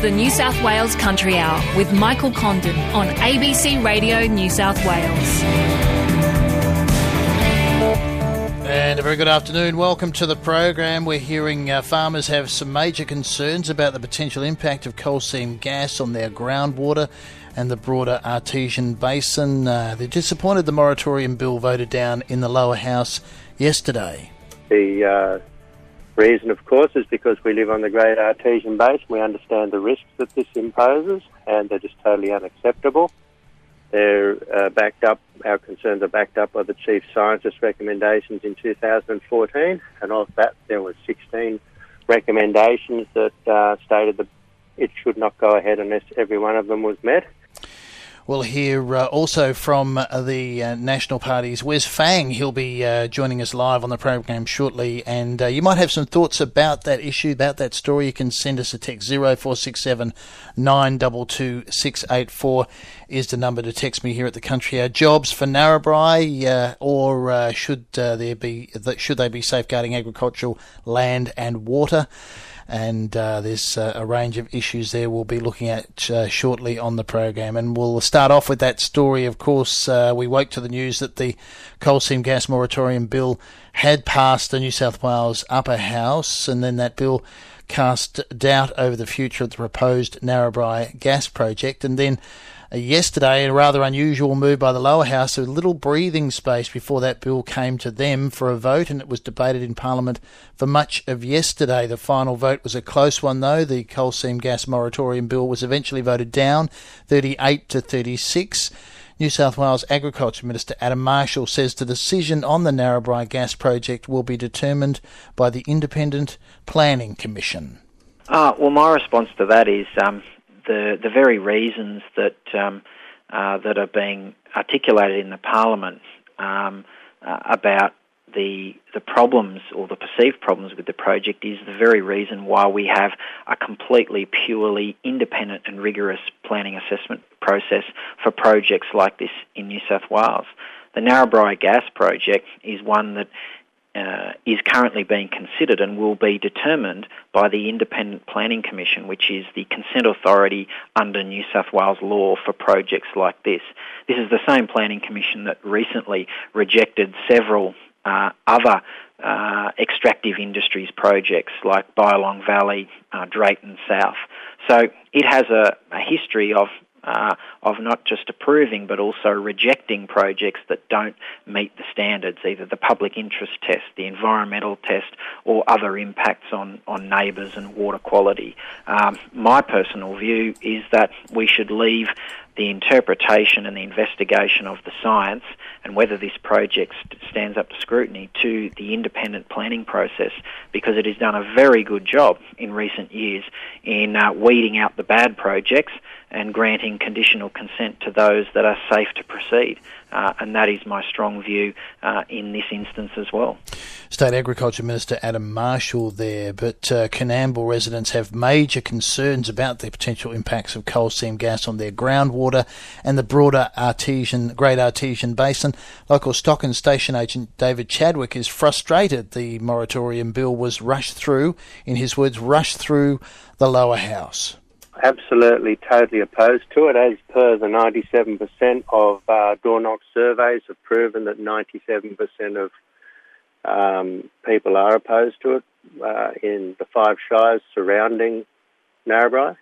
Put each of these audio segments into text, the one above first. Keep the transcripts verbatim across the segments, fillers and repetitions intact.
the New South Wales Country Hour with Michael Condon on A B C Radio New South Wales. And a very good afternoon. Welcome to the program. We're hearing uh, farmers have some major concerns about the potential impact of coal seam gas on their groundwater and the broader Artesian Basin. Uh, they're disappointed the moratorium bill voted down in the lower house yesterday. The uh, reason, of course, is because we live on the Great Artesian Basin. We understand the risks that this imposes, and they're just totally unacceptable. They're uh, backed up, our concerns are backed up by the Chief Scientist's recommendations in two thousand fourteen, and of that there were sixteen recommendations that uh, stated that it should not go ahead unless every one of them was met. We'll hear uh, also from uh, the uh, National Party's Wes Fang. He'll be uh, joining us live on the program shortly, and uh, you might have some thoughts about that issue, about that story. You can send us a text. zero four six seven nine two two six eight four is the number to text me here at the Country Hour. Jobs for Narrabri, uh, or uh, should uh, there be should they be safeguarding agricultural land and water? And uh, there's uh, a range of issues there we'll be looking at uh, shortly on the program. And we'll start off with that story. Of course, uh, we woke to the news that the coal seam gas moratorium bill had passed the New South Wales Upper House, and then that bill cast doubt over the future of the proposed Narrabri gas project. And then uh, yesterday, a rather unusual move by the lower house, a little breathing space before that bill came to them for a vote, and it was debated in Parliament for much of yesterday. The final vote was a close one, though. The coal seam gas moratorium bill was eventually voted down, thirty-eight to thirty-six. New South Wales Agriculture Minister Adam Marshall says the decision on the Narrabri gas project will be determined by the Independent Planning Commission. Uh, well, my response to that is um, the the very reasons that um, uh, that are being articulated in the Parliament um, uh, about the the problems or the perceived problems with the project is the very reason why we have a completely, purely independent and rigorous planning assessment process for projects like this in New South Wales. The Narrabri gas project is one that uh, is currently being considered and will be determined by the Independent Planning Commission, which is the consent authority under New South Wales law for projects like this. This is the same planning commission that recently rejected several Uh, other uh, extractive industries projects like Bylong Valley, uh, Drayton South. So it has a, a history of uh, of not just approving but also rejecting projects that don't meet the standards, either the public interest test, the environmental test, or other impacts on, on neighbours and water quality. Um, my personal view is that we should leave the interpretation and the investigation of the science and whether this project st- stands up to scrutiny to the independent planning process, because it has done a very good job in recent years in uh, weeding out the bad projects and granting conditional consent to those that are safe to proceed. Uh, and that is my strong view uh, in this instance as well. State Agriculture Minister Adam Marshall there, but uh, Coonamble residents have major concerns about the potential impacts of coal seam gas on their groundwater and the broader Artesian, Great Artesian Basin. Local stock and station agent David Chadwick is frustrated the moratorium bill was rushed through, in his words, rushed through the lower house. Absolutely, totally opposed to it. As per the ninety-seven percent of uh, door knock surveys have proven that ninety-seven percent of um, people are opposed to it uh, in the five shires surrounding Narrabri,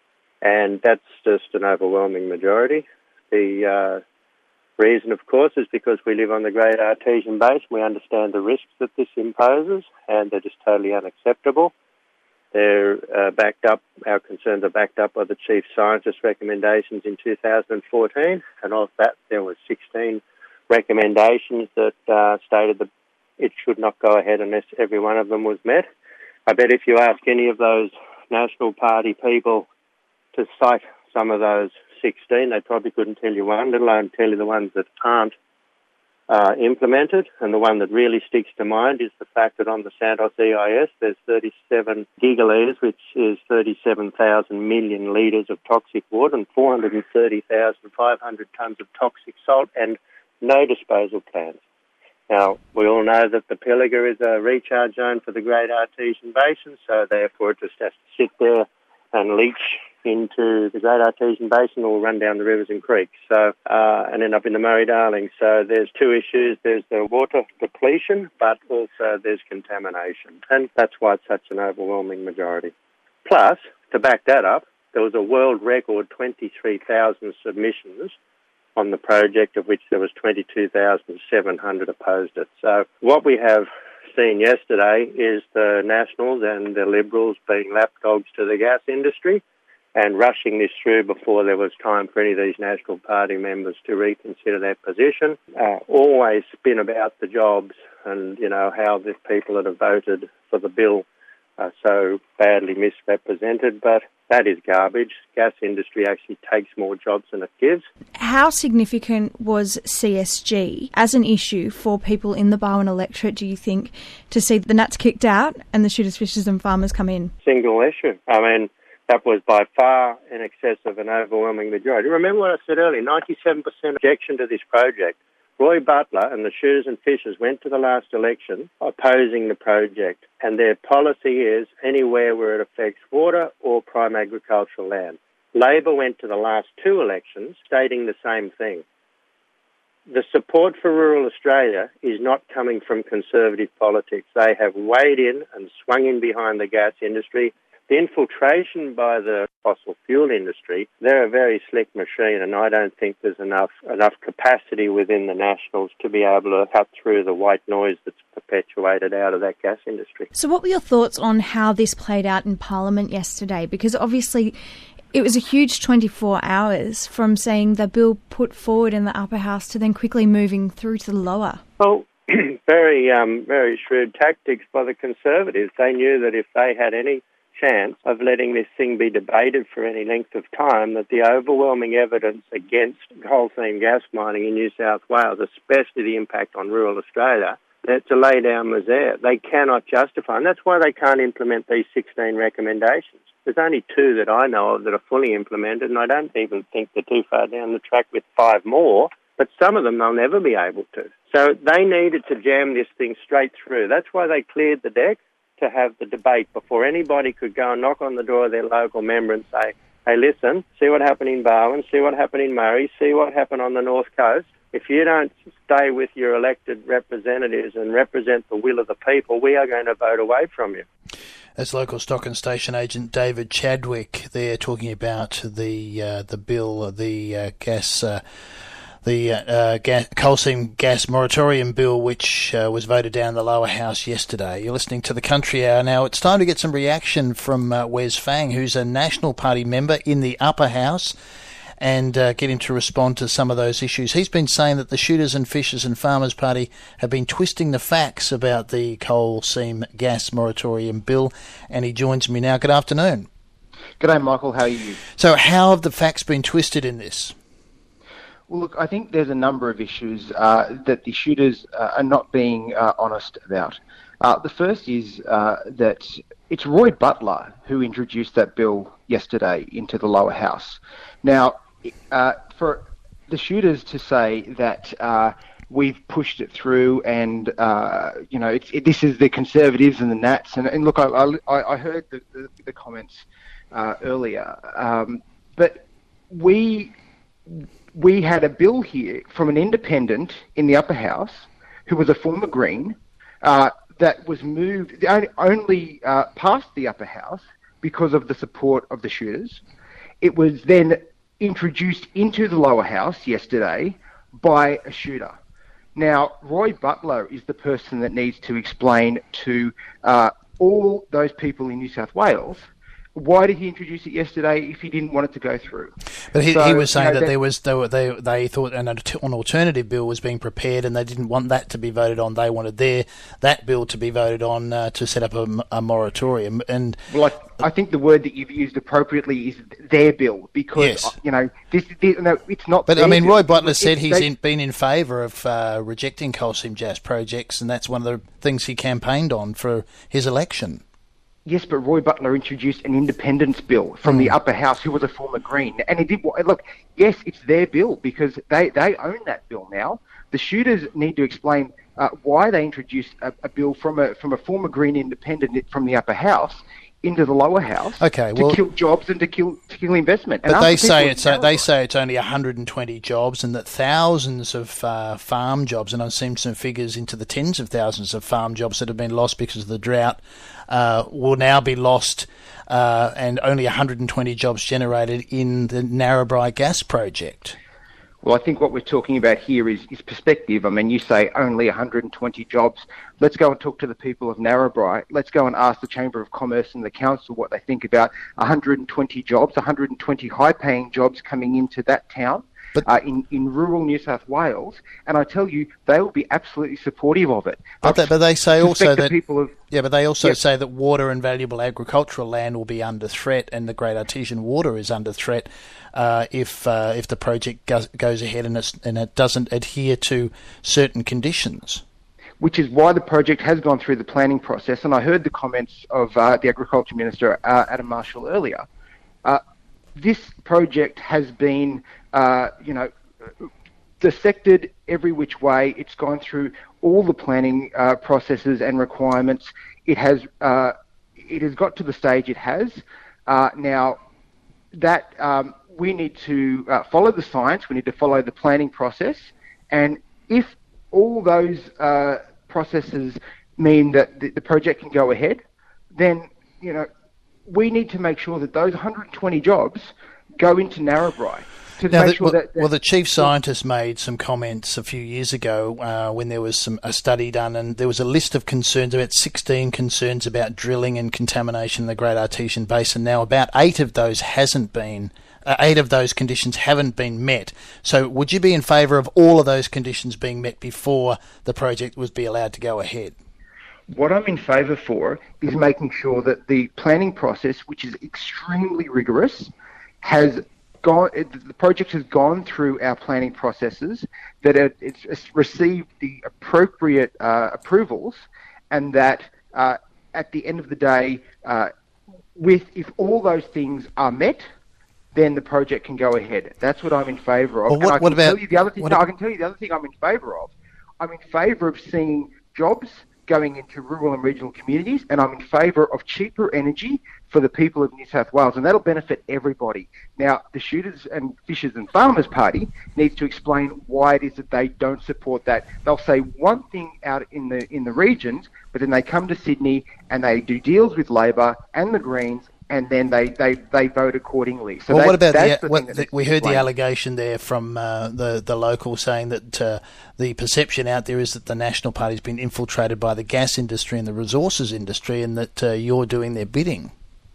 and that's just an overwhelming majority. The uh, reason, of course, is because we live on the Great Artesian Basin. We understand the risks that this imposes, and they're just totally unacceptable. They're uh, backed up, our concerns are backed up by the Chief Scientist's recommendations in two thousand fourteen, and of that there were sixteen recommendations that uh, stated that it should not go ahead unless every one of them was met. I bet if you ask any of those National Party people to cite some of those sixteen, they probably couldn't tell you one, let alone tell you the ones that aren't Uh, implemented, and the one that really sticks to mind is the fact that on the Santos E I S there's thirty-seven gigalitres, which is thirty-seven thousand million litres of toxic water, and four hundred thirty thousand five hundred tonnes of toxic salt, and no disposal plans. Now, we all know that the Pilliga is a recharge zone for the Great Artesian Basin, so therefore it just has to sit there and leach into the Great Artesian Basin or run down the rivers and creeks, so uh, and end up in the Murray-Darling. So there's two issues. There's the water depletion, but also there's contamination. And that's why it's such an overwhelming majority. Plus, to back that up, there was a world record twenty-three thousand submissions on the project, of which there was twenty-two thousand seven hundred opposed it. So what we have seen yesterday is the Nationals and the Liberals being lapdogs to the gas industry and rushing this through before there was time for any of these National Party members to reconsider their position. Uh, always been about the jobs and, you know, how the people that have voted for the bill are so badly misrepresented, but that is garbage. Gas industry actually takes more jobs than it gives. How significant was C S G as an issue for people in the Barwon electorate, do you think, to see the Nats kicked out and the shooters, fishers and farmers come in? Single issue. I mean, that was by far in excess of an overwhelming majority. Remember what I said earlier, ninety-seven percent objection to this project. Roy Butler and the shooters and fishers went to the last election opposing the project, and their policy is anywhere where it affects water or prime agricultural land. Labor went to the last two elections stating the same thing. The support for rural Australia is not coming from Conservative politics. They have weighed in and swung in behind the gas industry. The infiltration by the fossil fuel industry, they're a very slick machine, and I don't think there's enough enough capacity within the Nationals to be able to cut through the white noise that's perpetuated out of that gas industry. So what were your thoughts on how this played out in Parliament yesterday? Because obviously it was a huge twenty-four hours from saying the bill put forward in the upper house to then quickly moving through to the lower. Well, very, um, very shrewd tactics by the Conservatives. They knew that if they had any chance of letting this thing be debated for any length of time, that the overwhelming evidence against coal seam gas mining in New South Wales, especially the impact on rural Australia, that to lay down was there. They cannot justify, and that's why they can't implement these sixteen recommendations. There's only two that I know of that are fully implemented, and I don't even think they're too far down the track with five more, but some of them they'll never be able to. So they needed to jam this thing straight through. That's why they cleared the deck, to have the debate before anybody could go and knock on the door of their local member and say, hey, listen, see what happened in Barwon, see what happened in Murray, see what happened on the North Coast. If you don't stay with your elected representatives and represent the will of the people, we are going to vote away from you. That's local stock and station agent David Chadwick there talking about the uh, the bill, the uh, gas... Uh, The uh, gas, coal seam gas moratorium bill, which uh, was voted down in the lower house yesterday. You're listening to the Country Hour. Now, it's time to get some reaction from uh, Wes Fang, who's a National Party member in the upper house, and uh, get him to respond to some of those issues. He's been saying that the Shooters and Fishers and Farmers Party have been twisting the facts about the coal seam gas moratorium bill, and he joins me now. Good afternoon. G'day, Michael. How are you? So how have the facts been twisted in this? Well, look, I think there's a number of issues uh, that the shooters uh, are not being uh, honest about. Uh, the first is uh, that it's Roy Butler who introduced that bill yesterday into the lower house. Now, uh, for the shooters to say that uh, we've pushed it through and, uh, you know, it's, it, this is the Conservatives and the Nats, and, and look, I, I, I heard the, the, the comments uh, earlier, um, but we... We had a bill here from an independent in the upper house who was a former Green uh, that was moved, only, only uh, passed the upper house because of the support of the shooters. It was then introduced into the lower house yesterday by a shooter. Now, Roy Butler is the person that needs to explain to uh, all those people in New South Wales why did he introduce it yesterday if he didn't want it to go through? But he, so, he was saying you know, that there was they were, they they thought an, an alternative bill was being prepared, and they didn't want that to be voted on. They wanted their that bill to be voted on uh, to set up a, a moratorium. And well, I, I think the word that you've used appropriately is their bill, because yes. you know this, this no, it's not. But their I mean, bill. Roy Butler said it's, he's they, in, been in favour of uh, rejecting coal seam gas projects, and that's one of the things he campaigned on for his election. Yes, but Roy Butler introduced an independence bill from mm. the upper house, who was a former Green. And he did, look, yes, it's their bill because they, they own that bill now. The shooters need to explain uh, why they introduced a, a bill from a from a former Green independent from the upper house into the lower house okay, to well, kill jobs and to kill to kill investment. But and they say it's uh, they say it's only one hundred twenty jobs, and that thousands of uh, farm jobs, and I've seen some figures into the tens of thousands of farm jobs that have been lost because of the drought, uh, will now be lost, uh, and only one hundred twenty jobs generated in the Narrabri gas project. Well, I think what we're talking about here is, is perspective. I mean, you say only one hundred twenty jobs. Let's go and talk to the people of Narrabri. Let's go and ask the Chamber of Commerce and the Council what they think about one hundred twenty jobs, one hundred twenty high-paying jobs coming into that town but, uh, in, in rural New South Wales. And I tell you, they will be absolutely supportive of it. But, they, but they say also that... People of, yeah, but they also yep. say that water and valuable agricultural land will be under threat, and the Great Artesian Water is under threat uh, if uh, if the project goes, goes ahead and, it's, and it doesn't adhere to certain conditions. Which is why the project has gone through the planning process. And I heard the comments of uh, the Agriculture Minister, uh, Adam Marshall, earlier. Uh, this project has been, uh, you know, dissected every which way. It's gone through all the planning uh, processes and requirements. It has uh, it has got to the stage it has. Uh, now, that um, we need to uh, follow the science. We need to follow the planning process. And if all those uh, processes mean that the, the project can go ahead, then, you know, we need to make sure that those one hundred twenty jobs go into Narrabri. To now, make the, sure well, that, that, well, the chief scientist made some comments a few years ago uh, when there was some a study done, and there was a list of concerns, about sixteen concerns about drilling and contamination in the Great Artesian Basin. Now, about eight of those hasn't been, uh, eight of those conditions haven't been met. So, would you be in favour of all of those conditions being met before the project was be allowed to go ahead? What I'm in favour for is making sure that the planning process, which is extremely rigorous, has gone. The project has gone through our planning processes, that it, it's received the appropriate uh, approvals, and that uh, at the end of the day, uh, with if all those things are met, then the project can go ahead. That's what I'm in favour of. Well, what, and I what can about? Tell you the other thing, what, no, I can tell you the other thing I'm in favour of. I'm in favour of seeing jobs going into rural and regional communities, and I'm in favour of cheaper energy for the people of New South Wales, and that'll benefit everybody. Now, the Shooters and Fishers and Farmers Party needs to explain why it is that they don't support that. They'll say one thing out in the in the regions, but then they come to Sydney and they do deals with Labor and the Greens, and then they, they, they vote accordingly. So well, that, what about that's the, the, what, that the we heard explained. the allegation there from uh, the the local saying that uh, the perception out there is that the National Party's been infiltrated by the gas industry and the resources industry, and that uh, you're doing their bidding.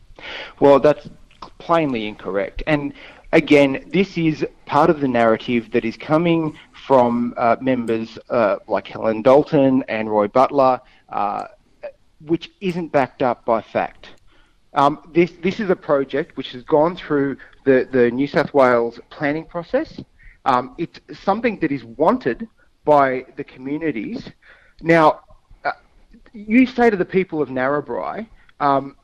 Well, that's plainly incorrect. And again, this is part of the narrative that is coming from uh, members uh, like Helen Dalton and Roy Butler, uh, which isn't backed up by fact. Um, this this is a project which has gone through the, the New South Wales planning process. Um, it's something that is wanted by the communities. Now, uh, you say to the people of Narrabri, um,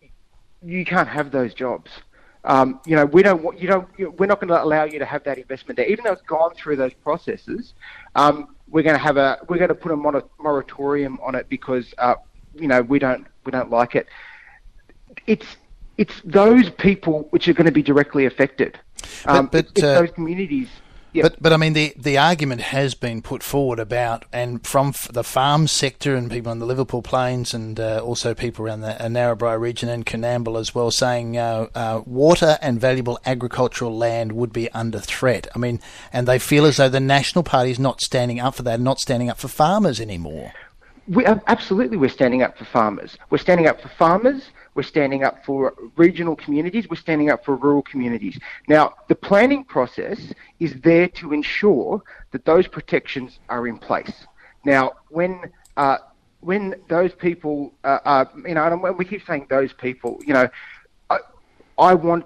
you can't have those jobs. Um, you know, we don't. Want, you don't. You know, we're not going to allow you to have that investment there, even though it's gone through those processes. Um, we're going to have a. We're going to put a mor- moratorium on it because uh, you know we don't. We don't like it. It's it's those people which are going to be directly affected. Um, but, but it's uh, those communities. Yep. But but I mean the, the argument has been put forward about, and from f- the farm sector and people on the Liverpool Plains, and uh, also people around the uh, Narrabri region and Coonamble as well, saying uh, uh, water and valuable agricultural land would be under threat. I mean, and they feel as though the National Party is not standing up for that, not standing up for farmers anymore. We are, absolutely, we're standing up for farmers. We're standing up for farmers. We're standing up for regional communities. We're standing up for rural communities. Now, the planning process is there to ensure that those protections are in place. Now, when uh, when those people, uh, are, you know, and we keep saying those people, you know, I, I want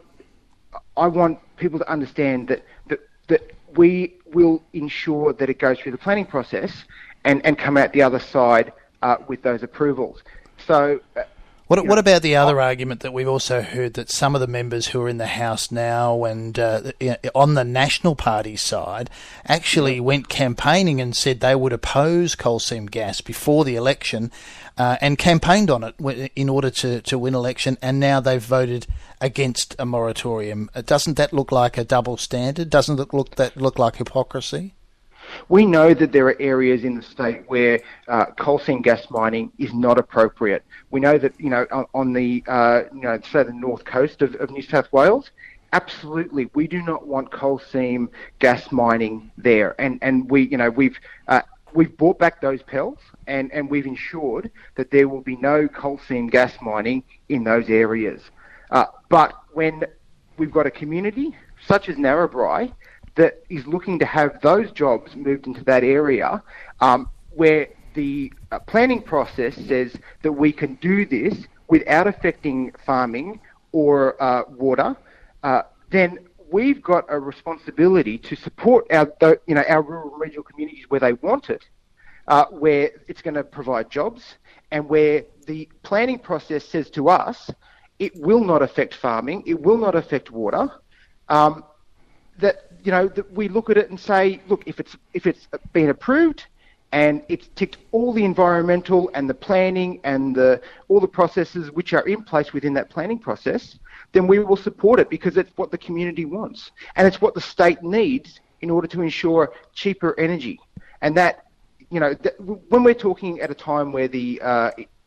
I want people to understand that that that we will ensure that it goes through the planning process and, and come out the other side uh, with those approvals. So. Uh, What, you what know, about the other I, argument that we've also heard that some of the members who are in the House now and uh, on the National Party side actually went campaigning and said they would oppose coal seam gas before the election uh, and campaigned on it in order to, to win election, and now they've voted against a moratorium. Doesn't that look like a double standard? Doesn't it look that look like hypocrisy? We know that there are areas in the state where uh, coal seam gas mining is not appropriate. We know that, you know, on, on the, uh, you know, say the north coast of, of New South Wales, absolutely, we do not want coal seam gas mining there. And and we, you know, we've uh, we've brought back those P E Ls, and, and we've ensured that there will be no coal seam gas mining in those areas. Uh, but when we've got a community such as Narrabri that is looking to have those jobs moved into that area, um, where the uh, planning process says that we can do this without affecting farming or uh, water, uh, then we've got a responsibility to support our, you know, our rural and regional communities where they want it, uh, where it's going to provide jobs, and where the planning process says to us it will not affect farming, it will not affect water. Um, that you know that we look at it and say, look, if it's if it's been approved and it's ticked all the environmental and the planning and the all the processes which are in place within that planning process, then we will support it because it's what the community wants and it's what the state needs in order to ensure cheaper energy. And that, you know, that when we're talking at a time where the uh,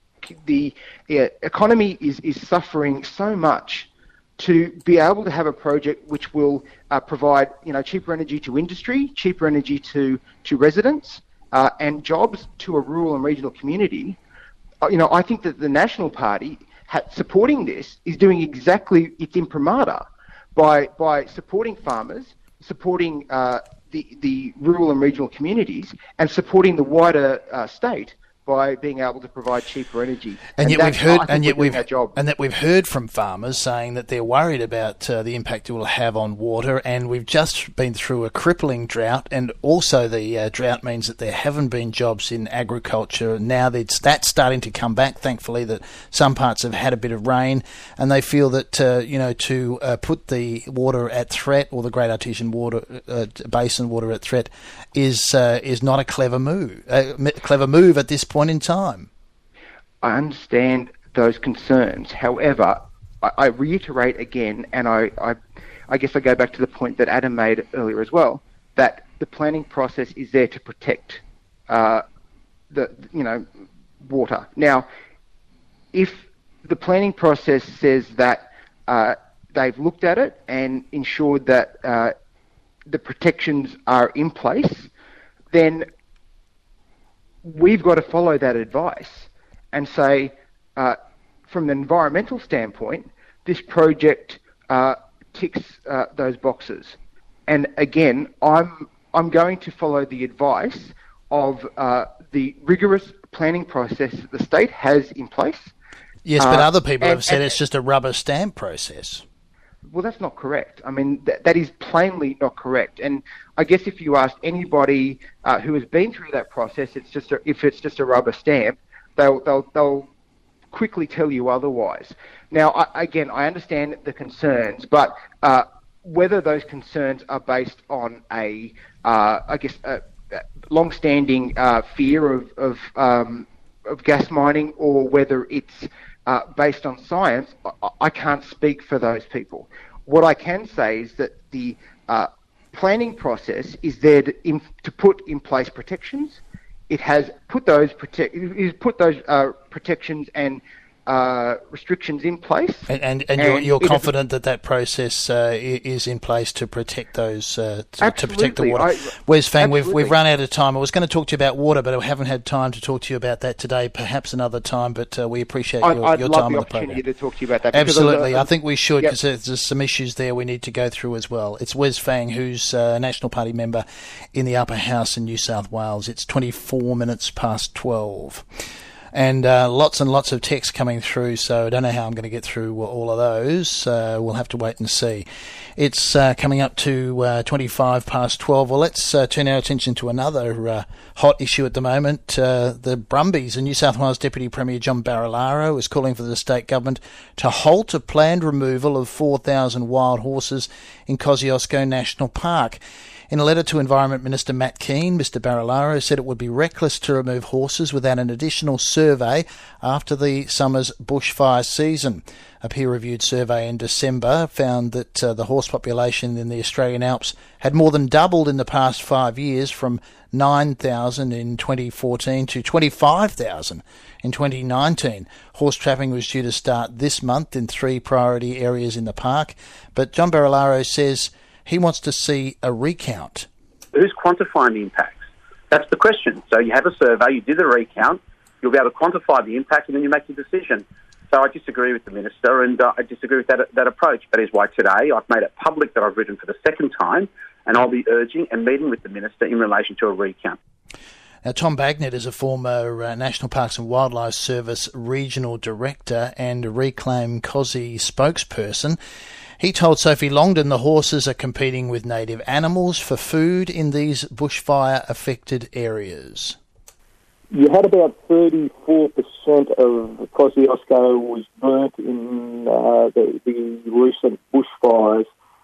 the uh, economy is is suffering so much, to be able to have a project which will uh, provide, you know, cheaper energy to industry, cheaper energy to to residents, uh, and jobs to a rural and regional community, uh, you know, I think that the National Party ha- supporting this is doing exactly its imprimatur by by supporting farmers, supporting uh, the the rural and regional communities, and supporting the wider uh, state by being able to provide cheaper energy. And, and yet we've heard, and yet we've, job. and that we've heard from farmers saying that they're worried about uh, the impact it will have on water. And we've just been through a crippling drought, and also the uh, drought means that there haven't been jobs in agriculture. Now that's that's starting to come back. Thankfully, that some parts have had a bit of rain, and they feel that uh, you know to uh, put the water at threat, or the Great Artesian Water uh, Basin water at threat, is uh, is not a clever move. A clever move at this point. point in time. I understand those concerns. However, I, I reiterate again, and I, I, I guess I go back to the point that Adam made earlier as well, that the planning process is there to protect uh, the, you know, water. Now, if the planning process says that uh, they've looked at it and ensured that uh, the protections are in place, then we've got to follow that advice and say, uh, from an environmental standpoint, this project uh, ticks uh, those boxes. And again, I'm I'm going to follow the advice of uh, the rigorous planning process that the state has in place. Yes, but uh, other people and, have said and, it's just a rubber stamp process. Well, that's not correct. I mean, th- that is plainly not correct. And I guess if you ask anybody uh, who has been through that process, it's just a, if it's just a rubber stamp, they'll they'll they'll quickly tell you otherwise. Now, I, again, I understand the concerns, but uh, whether those concerns are based on a, uh, I guess, a, a long-standing uh, fear of of, um, of gas mining, or whether it's Uh, based on science, I, I can't speak for those people. What I can say is that the uh, planning process is there to, in, to put in place protections. It has put those protect, it has put those uh, protections and uh, restrictions in place. And, and, and, and you're, you're confident that that process uh, is in place to protect those, uh, to, to protect the water. I, Wes Fang, we've, we've run out of time. I was going to talk to you about water, but I haven't had time to talk to you about that today. Perhaps another time, but uh, we appreciate your, I'd, your I'd time love on the the program. opportunity to talk to you about that. Absolutely. I, I think we should, because yep. there's some issues there we need to go through as well. It's Wes Fang, who's a National Party member in the Upper House in New South Wales. It's twenty-four minutes past twelve. And uh, lots and lots of texts coming through, so I don't know how I'm going to get through all of those. Uh, we'll have to wait and see. It's uh, coming up to uh, twenty-five past twelve. Well, let's uh, turn our attention to another uh, hot issue at the moment. Uh, the Brumbies and New South Wales Deputy Premier John Barilaro is calling for the state government to halt a planned removal of four thousand wild horses in Kosciuszko National Park. In a letter to Environment Minister Matt Keane, Mr Barilaro said it would be reckless to remove horses without an additional survey after the summer's bushfire season. A peer-reviewed survey in December found that uh, the horse population in the Australian Alps had more than doubled in the past five years, from nine thousand in twenty fourteen to twenty-five thousand in twenty nineteen. Horse trapping was due to start this month in three priority areas in the park, but John Barilaro says he wants to see a recount. Who's quantifying the impacts? That's the question. So you have a survey, you do the recount, you'll be able to quantify the impact, and then you make your decision. So I disagree with the Minister, and uh, I disagree with that, that approach. That is why today I've made it public that I've written for the second time, and I'll be urging and meeting with the Minister in relation to a recount. Now, Tom Bagnet is a former uh, National Parks and Wildlife Service Regional Director and Reclaim Kosci spokesperson. He told Sophie Longden the horses are competing with native animals for food in these bushfire-affected areas. You had about thirty-four percent of Kosciuszko was burnt in uh, the, the recent bushfires,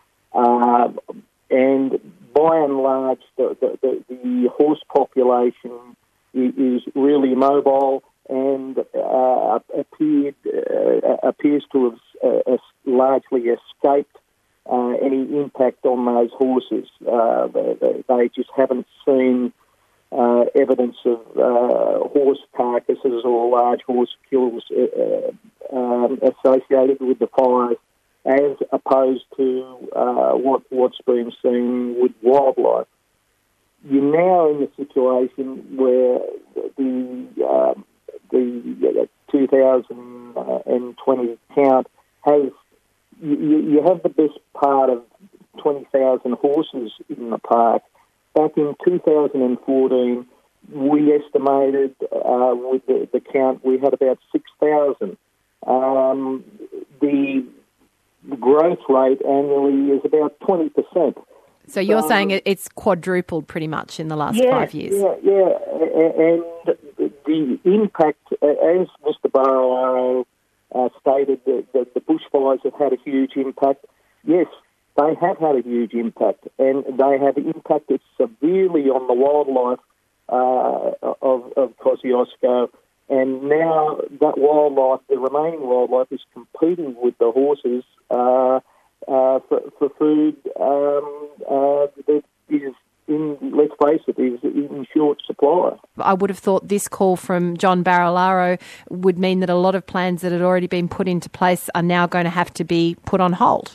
uh, and by and large, the, the, the, the horse population is really mobile and uh, appeared uh, appears to have uh, largely escaped uh, any impact on those horses. Uh, they, they just haven't seen uh, evidence of uh, horse carcasses or large horse kills uh, um, associated with the fires, as opposed to uh, what, what's been seen with wildlife. You're now in the situation where the uh, the two thousand twenty count has, you, you have the best part of twenty thousand horses in the park. Back in two thousand fourteen, we estimated uh, with the, the count we had about six thousand. Um, the growth rate annually is about twenty percent. So you're um, saying it's quadrupled pretty much in the last yeah, five years? Yeah, yeah, and the impact, as Mister Barilaro uh, stated, that the, the bushfires have had a huge impact. Yes, they have had a huge impact, and they have impacted severely on the wildlife uh, of, of Kosciuszko. And now that wildlife, the remaining wildlife, is competing with the horses uh, uh, for, for food um, uh, that is, in, let's face it, is in short supply. I would have thought this call from John Barilaro would mean that a lot of plans that had already been put into place are now going to have to be put on hold.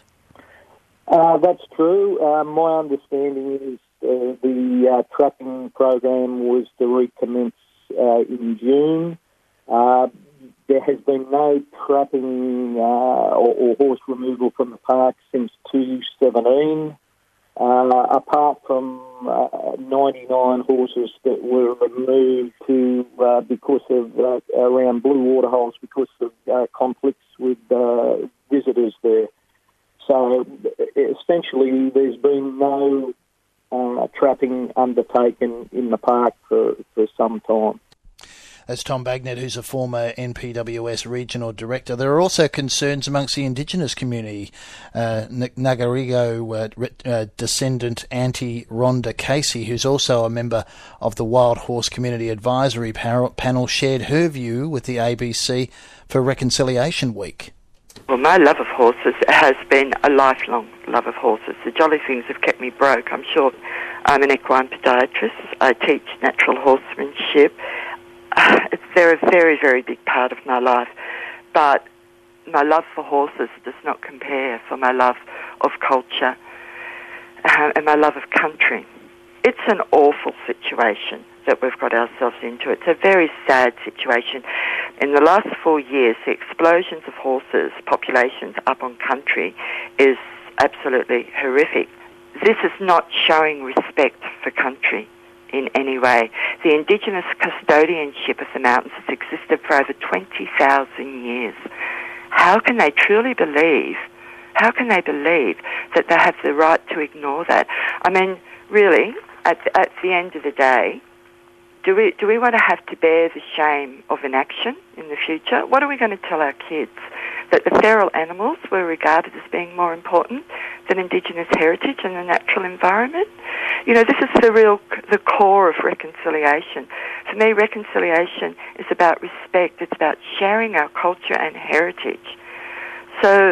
Uh, that's true. Uh, my understanding is uh, the uh, trapping program was to recommence uh, in June. Uh, there has been no trapping uh, or, or horse removal from the park since two seventeen, uh, apart from uh, ninety-nine horses that were removed to uh, because of uh, around Blue Water Holes because of uh, conflicts with uh, visitors there. So essentially, there's been no uh, trapping undertaken in the park for, for some time. That's Tom Bagnet, who's a former N P W S Regional Director. There are also concerns amongst the Indigenous community. Uh, Ngarigo uh, uh, descendant Auntie Rhonda Casey, who's also a member of the Wild Horse Community Advisory Panel, shared her view with the A B C for Reconciliation Week. Well, my love of horses has been a lifelong love of horses. The jolly things have kept me broke, I'm sure. I'm an equine podiatrist. I teach natural horsemanship. It's they're a very, very big part of my life. But my love for horses does not compare for my love of culture uh, and my love of country. It's an awful situation that we've got ourselves into. It's a very sad situation. In the last four years, the explosions of horses, populations up on country, is absolutely horrific. This is not showing respect for country. in any way. The Indigenous custodianship of the mountains has existed for over twenty thousand years. How can they truly believe, how can they believe that they have the right to ignore that? I mean, really, at, at the end of the day, do we, do we want to have to bear the shame of inaction in the future? What are we going to tell our kids? That the feral animals were regarded as being more important than Indigenous heritage and the natural environment? You know, this is the real, the core of reconciliation. For me, reconciliation is about respect. It's about sharing our culture and heritage. So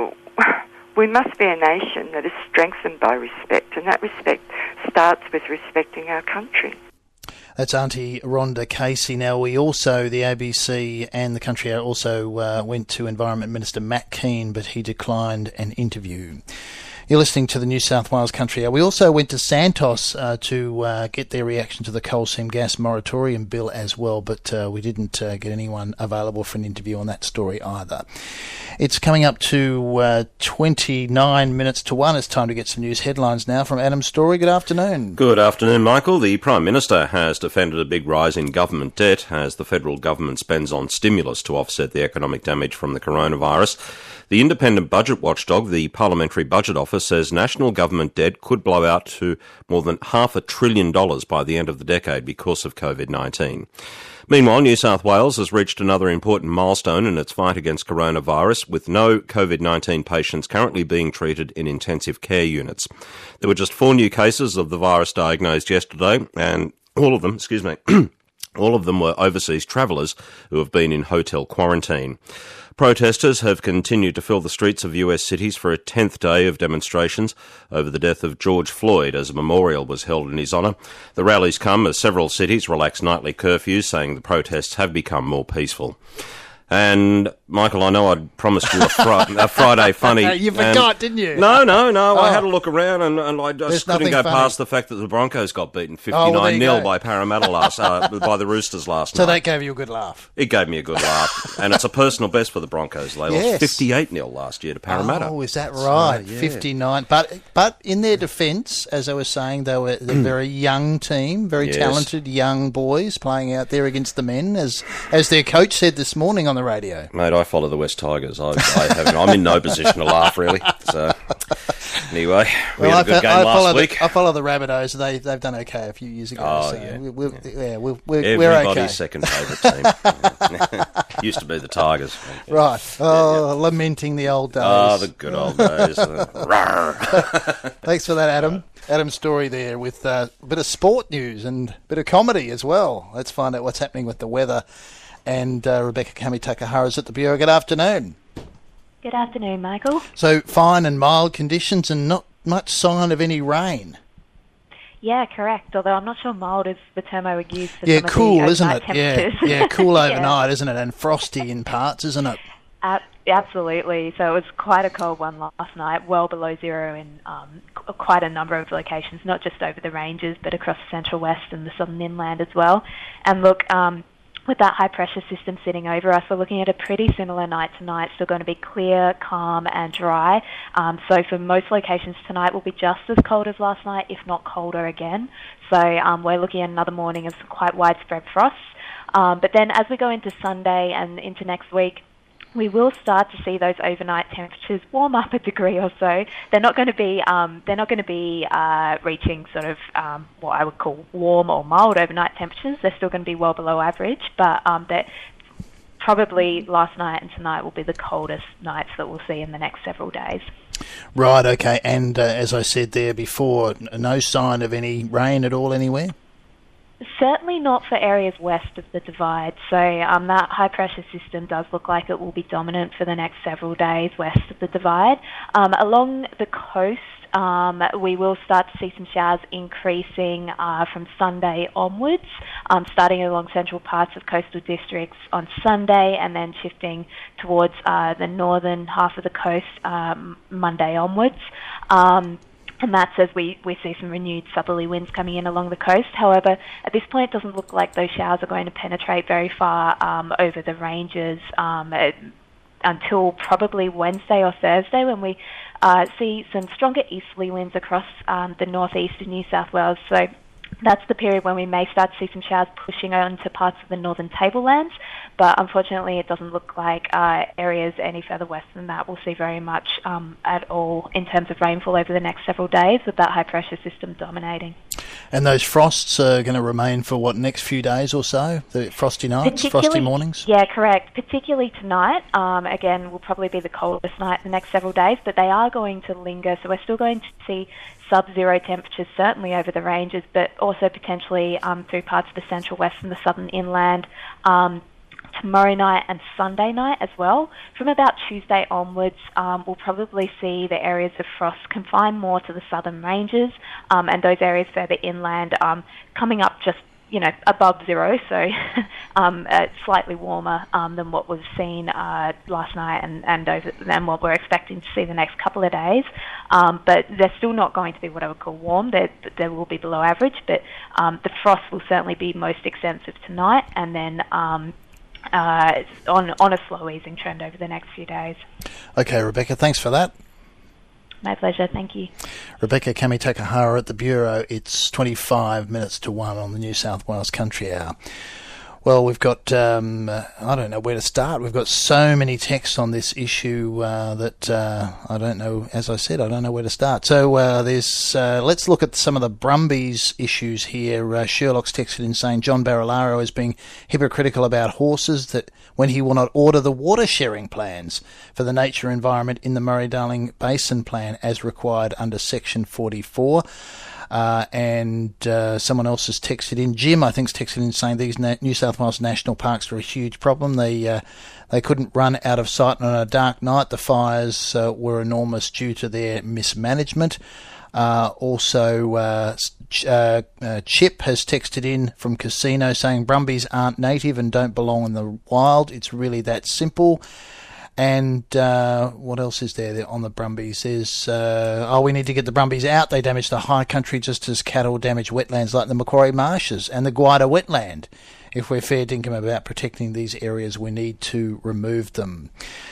we must be a nation that is strengthened by respect, and that respect starts with respecting our country. That's Auntie Rhonda Casey. Now, we also, the A B C and the Country Hour also uh, went to Environment Minister Matt Keane, but he declined an interview. You're listening to the New South Wales Country Hour. We also went to Santos uh, to uh, get their reaction to the coal seam gas moratorium bill as well, but uh, we didn't uh, get anyone available for an interview on that story either. It's coming up to uh, twenty-nine minutes to one. It's time to get some news headlines now from Adam Story. Good afternoon. Good afternoon, Michael. The Prime Minister has defended a big rise in government debt as the federal government spends on stimulus to offset the economic damage from the coronavirus. The independent budget watchdog, the Parliamentary Budget Office, says national government debt could blow out to more than half a trillion dollars by the end of the decade because of COVID nineteen. Meanwhile, New South Wales has reached another important milestone in its fight against coronavirus, with no COVID nineteen patients currently being treated in intensive care units. There were just four new cases of the virus diagnosed yesterday, and all of them, excuse me, all of them were overseas travellers who have been in hotel quarantine. Protesters have continued to fill the streets of U S cities for a tenth day of demonstrations over the death of George Floyd as a memorial was held in his honour. The rallies come as several cities relax nightly curfews, saying the protests have become more peaceful. And, Michael, I know I'd promised you a, fri- a Friday funny. You forgot, didn't you? No, no, no. Oh. I had a look around and, and I just There's couldn't go funny. past the fact that the Broncos got beaten Oh, well, fifty-nine nil go. by Parramatta last, uh, by the Roosters last So night. that gave you a good laugh. It gave me a good laugh. And it's a personal best for the Broncos. They Yes. lost fifty-eight nil last year to Parramatta. Oh, is that right? So, yeah. fifty-nine. But but in their defence, as I was saying, they were they're a very young team, very Yes. talented young boys playing out there against the men, as as their coach said this morning on the radio. Mate, I follow the West Tigers. I, I haven't, I'm in no position to laugh, really. So, anyway, we Well, had a good I, game I last follow week. The, I follow the Rabbitohs. They they've done okay a few years ago. Oh, so yeah. we, we're, yeah, we're, we're, we're Everybody's okay. second favourite team. Used to be the Tigers. Right. Oh, lamenting the old days. Oh, the good old days. Thanks for that, Adam. Adam's story there with uh, a bit of sport news and a bit of comedy as well. Let's find out what's happening with the weather. And uh, Rebecca Kami-Takahara's at the Bureau. Good afternoon. Good afternoon, Michael. So fine and mild conditions and not much sign of any rain. Yeah, correct. Although I'm not sure mild is the term I would use for Yeah, some cool, of the isn't overnight it? Yeah, temperatures. yeah, cool Yeah. overnight, isn't it? And frosty in parts, isn't it? Uh, absolutely. So it was quite a cold one last night, well below zero in um, qu- quite a number of locations, not just over the ranges, but across the central west and the southern inland as well. And look, um, with that high pressure system sitting over us, we're looking at a pretty similar night tonight. Still going to be clear, calm and dry. Um, so for most locations tonight will be just as cold as last night, if not colder again. So um, we're looking at another morning of some quite widespread frosts. Um, but then as we go into Sunday and into next week, we will start to see those overnight temperatures warm up a degree or so. They're not going to be um, they're not going to be uh, reaching sort of um, what I would call warm or mild overnight temperatures. They're still going to be well below average, but um, that probably last night and tonight will be the coldest nights that we'll see in the next several days. Right, okay. And uh, as I said there before, n- no sign of any rain at all anywhere? Certainly not for areas west of the Divide. So um, that high-pressure system does look like it will be dominant for the next several days west of the Divide. Um, along the coast, um, we will start to see some showers increasing uh, from Sunday onwards, um, starting along central parts of coastal districts on Sunday and then shifting towards uh, the northern half of the coast um, Monday onwards. Um, And that's as we, we see some renewed southerly winds coming in along the coast. However, at this point, it doesn't look like those showers are going to penetrate very far um, over the ranges um, uh, until probably Wednesday or Thursday, when we uh, see some stronger easterly winds across um, the northeast of New South Wales. So that's the period when we may start to see some showers pushing onto parts of the northern tablelands. But unfortunately, it doesn't look like uh, areas any further west than that will see very much um, at all in terms of rainfall over the next several days, with that high-pressure system dominating. And those frosts are going to remain for, what, next few days or so? The frosty nights, frosty mornings? Yeah, correct. Particularly tonight. Um, again, will probably be the coldest night the next several days, but they are going to linger, so we're still going to see sub-zero temperatures certainly over the ranges, but also potentially um, through parts of the central west and the southern inland um, tomorrow night and Sunday night as well. From about Tuesday onwards, um, we'll probably see the areas of frost confine more to the southern ranges um, and those areas further inland um, coming up just you know, above zero, so um, uh, slightly warmer um, than what we've seen uh, last night and and, over, and what we're expecting to see the next couple of days. Um, but they're still not going to be what I would call warm. They they will be below average, but um, the frost will certainly be most extensive tonight, and then um, uh, on on a slow easing trend over the next few days. Okay, Rebecca, thanks for that. My pleasure, thank you. Rebecca Kamitakahara at the Bureau. It's twenty-five minutes to one on the New South Wales Country Hour. Well, we've got, um, uh, I don't know where to start. We've got so many texts on this issue uh, that uh, I don't know, as I said, I don't know where to start. So uh, there's, uh, let's look at some of the Brumbies issues here. Uh, Sherlock's texted in saying John Barilaro is being hypocritical about horses that when he will not order the water sharing plans for the nature environment in the Murray-Darling Basin Plan as required under Section forty-four. Uh, and uh, someone else has texted in. Jim, I think, has texted in saying these na- New South Wales national parks are a huge problem. They uh, they couldn't run out of sight on a dark night. The fires uh, were enormous due to their mismanagement. Uh, also, uh, uh, uh, Chip has texted in from Casino saying Brumbies aren't native and don't belong in the wild. It's really that simple. And uh, what else is there on the Brumbies? There's, uh, oh, we need to get the Brumbies out. They damage the high country just as cattle damage wetlands like the Macquarie Marshes and the Guida wetland. If we're fair dinkum about protecting these areas, we need to remove them.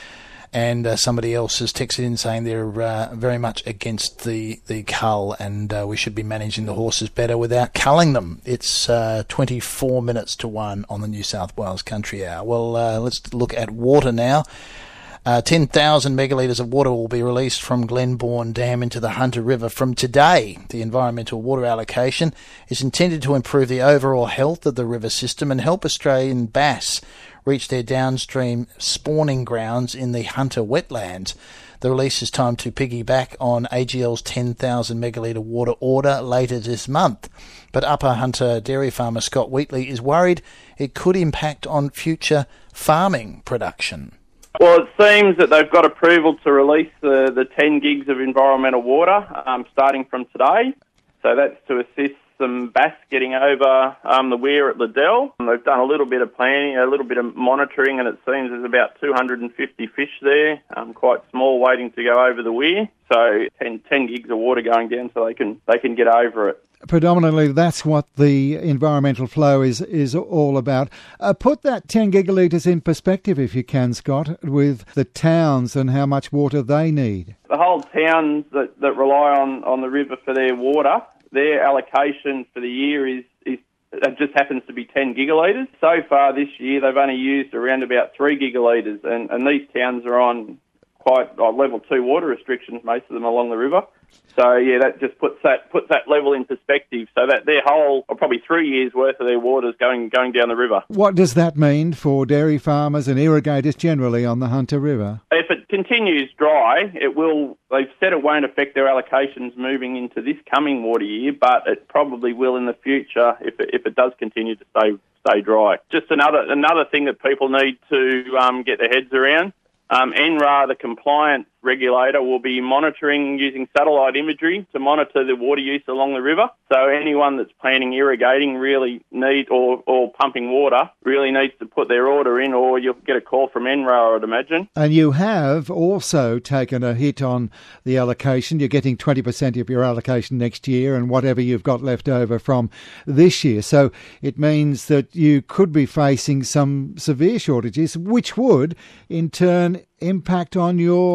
And uh, somebody else has texted in saying they're uh, very much against the, the cull and uh, we should be managing the horses better without culling them. It's uh, twenty-four minutes to one on the New South Wales Country Hour. Well, uh, let's look at water now. Uh, ten thousand megalitres of water will be released from Glenbourne Dam into the Hunter River from today. The environmental water allocation is intended to improve the overall health of the river system and help Australian bass reach their downstream spawning grounds in the Hunter wetlands. The release is timed to piggyback on A G L's ten thousand megalitre water order later this month. But Upper Hunter dairy farmer Scott Wheatley is worried it could impact on future farming production. Well, it seems that they've got approval to release the, the ten gigs of environmental water um, starting from today. So that's to assist some bass getting over um, the weir at Liddell. And they've done a little bit of planning, a little bit of monitoring, and it seems there's about two hundred fifty fish there, um, quite small, waiting to go over the weir. So ten, ten gigs of water going down so they can they can get over it. Predominantly, that's what the environmental flow is is all about. Uh, put that ten gigalitres in perspective, if you can, Scott, with the towns and how much water they need. The whole towns that, that rely on, on the river for their water, their allocation for the year is, is it just happens to be ten gigalitres. So far this year, they've only used around about three gigalitres, and, and these towns are on quite uh, level two water restrictions, most of them along the river. So, yeah, that just puts that puts that level in perspective. So that their whole, or probably three years' worth of their water is going, going down the river. What does that mean for dairy farmers and irrigators generally on the Hunter River? If it continues dry, it will, they've said it won't affect their allocations moving into this coming water year, but it probably will in the future if it, if it does continue to stay stay dry. Just another another thing that people need to um, get their heads around. Um, N R A, the compliance regulator, will be monitoring using satellite imagery to monitor the water use along the river. So anyone that's planning irrigating really needs, or, or pumping water, really needs to put their order in, or you'll get a call from N R A, I'd imagine. And you have also taken a hit on the allocation. You're getting twenty percent of your allocation next year and whatever you've got left over from this year. So it means that you could be facing some severe shortages, which would, in turn, impact on your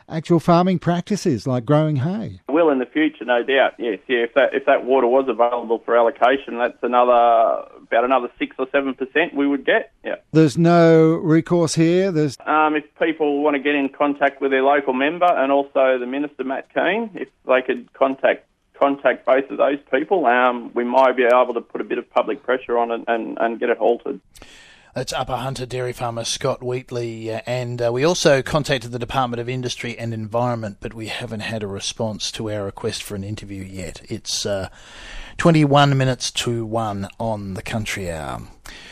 actual farming practices like growing hay. Will in the future, no doubt. Yes, yeah. If that if that water was available for allocation, that's another about another six or seven percent we would get. Yeah. There's no recourse here. There's um, if people want to get in contact with their local member and also the Minister Matt Keane, if they could contact contact both of those people, um, we might be able to put a bit of public pressure on it and, and get it halted. That's Upper Hunter dairy farmer Scott Wheatley, uh, and uh, we also contacted the Department of Industry and Environment, but we haven't had a response to our request for an interview yet. It's uh, twenty-one minutes to one on the Country Hour.